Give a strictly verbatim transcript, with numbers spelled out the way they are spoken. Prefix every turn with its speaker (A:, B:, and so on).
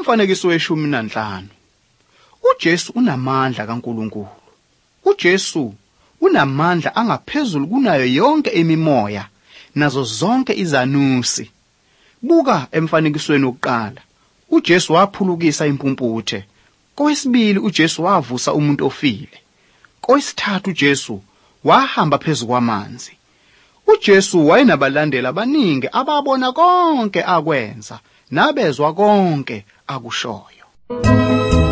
A: Umfanekiso weshumi nanhlanu. uJesu unamandla kaNkulunkulu. uJesu unamandla angaphezulu kunayo yonke imimoya nazo zonke izanusi. Buka emfanekisweni wokuqala, uJesu waphulukisa impumputhe. Kowesibili uJesu wavusa umuntu ofile. Kowesithathu uJesu wahamba phezulu kwamanzi. uJesu wayenabalandeli abaningi ababona konke akwenza nabezwa konke akushoyo.